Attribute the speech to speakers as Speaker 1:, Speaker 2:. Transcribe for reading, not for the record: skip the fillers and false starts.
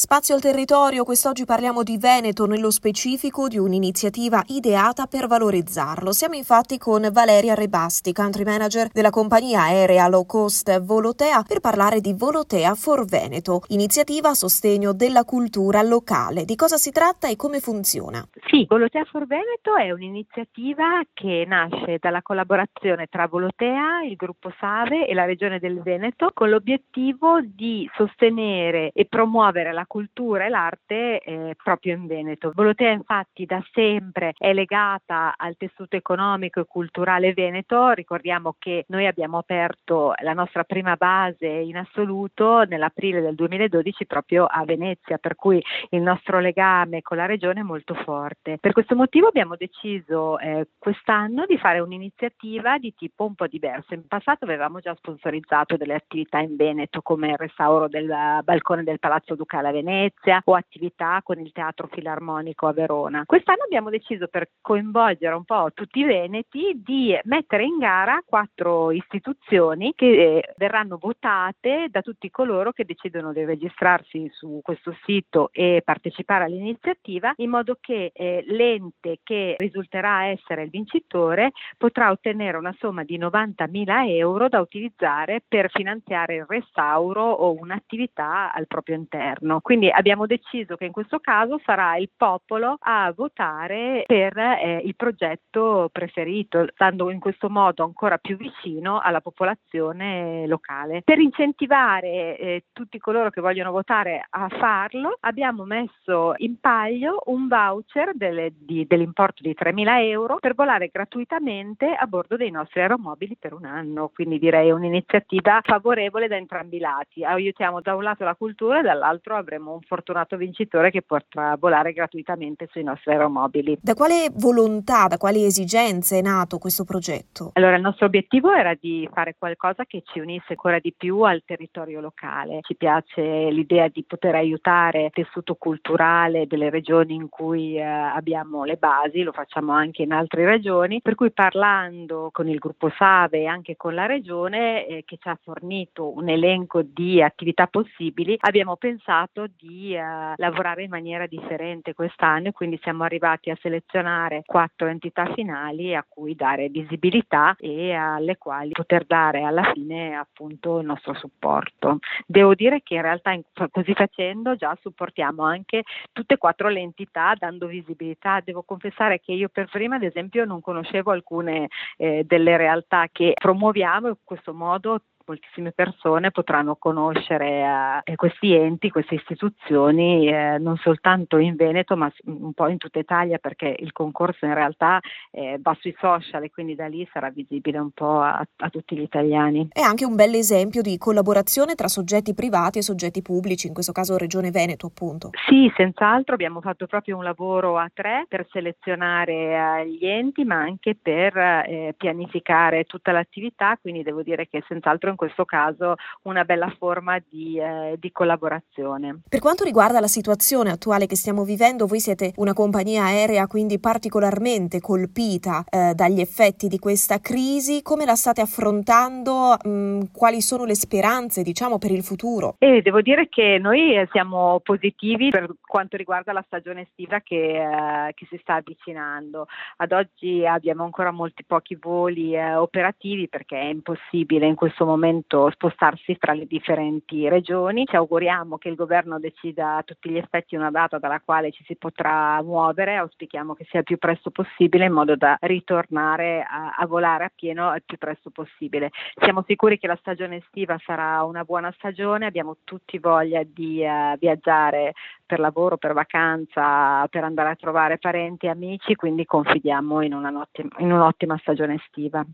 Speaker 1: Spazio al territorio, quest'oggi parliamo di Veneto, nello specifico di un'iniziativa ideata per valorizzarlo. Siamo infatti con Valeria Rebasti, country manager della compagnia aerea low cost Volotea, per parlare di Volotea for Veneto, iniziativa a sostegno della cultura locale. Di cosa si tratta e come funziona?
Speaker 2: Sì, Volotea for Veneto è un'iniziativa che nasce dalla collaborazione tra Volotea, il gruppo Save e la Regione del Veneto, con l'obiettivo di sostenere e promuovere la cultura e l'arte proprio in Veneto. Volotea infatti da sempre è legata al tessuto economico e culturale veneto. Ricordiamo che noi abbiamo aperto la nostra prima base in assoluto nell'aprile del 2012 proprio a Venezia, per cui il nostro legame con la regione è molto forte. Per questo motivo abbiamo deciso quest'anno di fare un'iniziativa di tipo un po' diverso. In passato avevamo già sponsorizzato delle attività in Veneto come il restauro del balcone del Palazzo Ducale a Venezia o attività con il Teatro Filarmonico a Verona. Quest'anno abbiamo deciso, per coinvolgere un po' tutti i veneti, di mettere in gara 4 istituzioni che verranno votate da tutti coloro che decidono di registrarsi su questo sito e partecipare all'iniziativa, in modo che l'ente che risulterà essere il vincitore potrà ottenere una somma di 90.000 euro da utilizzare per finanziare il restauro o un'attività al proprio interno. Quindi abbiamo deciso che in questo caso sarà il popolo a votare per il progetto preferito, stando in questo modo ancora più vicino alla popolazione locale. Per incentivare tutti coloro che vogliono votare a farlo, abbiamo messo in palio un voucher dell'importo di 3.000 euro per volare gratuitamente a bordo dei nostri aeromobili per un anno. Quindi direi un'iniziativa favorevole da entrambi i lati. Aiutiamo da un lato la cultura e dall'altro avremo un fortunato vincitore che potrà volare gratuitamente sui nostri aeromobili.
Speaker 1: Da quale volontà, da quali esigenze è nato questo progetto?
Speaker 2: Allora, il nostro obiettivo era di fare qualcosa che ci unisse ancora di più al territorio locale. Ci piace l'idea di poter aiutare il tessuto culturale delle regioni in cui abbiamo le basi, lo facciamo anche in altre regioni, per cui parlando con il gruppo Save e anche con la regione che ci ha fornito un elenco di attività possibili, abbiamo pensato di lavorare in maniera differente quest'anno, e quindi siamo arrivati a selezionare 4 entità finali a cui dare visibilità e alle quali poter dare alla fine appunto il nostro supporto. Devo dire che in realtà così facendo già supportiamo anche tutte e 4 le entità, dando visibilità. Devo confessare che io per prima, ad esempio, non conoscevo alcune delle realtà che promuoviamo, e in questo modo moltissime persone potranno conoscere questi enti, queste istituzioni non soltanto in Veneto ma un po' in tutta Italia, perché il concorso in realtà va sui social e quindi da lì sarà visibile un po' a tutti gli italiani.
Speaker 1: È anche un bel esempio di collaborazione tra soggetti privati e soggetti pubblici, in questo caso Regione Veneto appunto.
Speaker 2: Sì, senz'altro abbiamo fatto proprio un lavoro a 3 per selezionare gli enti, ma anche per pianificare tutta l'attività, quindi devo dire che senz'altro in questo caso una bella forma di collaborazione.
Speaker 1: Per quanto riguarda la situazione attuale che stiamo vivendo, voi siete una compagnia aerea quindi particolarmente colpita dagli effetti di questa crisi. Come la state affrontando? Quali sono le speranze, diciamo, per il futuro?
Speaker 2: Devo dire che noi siamo positivi per quanto riguarda la stagione estiva che si sta avvicinando. Ad oggi abbiamo ancora pochi voli operativi, perché è impossibile in questo momento spostarsi fra le differenti regioni. Ci auguriamo che il governo decida a tutti gli effetti una data dalla quale ci si potrà muovere. Auspichiamo che sia il più presto possibile, in modo da ritornare a volare a pieno il più presto possibile. Siamo sicuri che la stagione estiva sarà una buona stagione, abbiamo tutti voglia di viaggiare per lavoro, per vacanza, per andare a trovare parenti e amici, quindi confidiamo in un'ottima stagione estiva.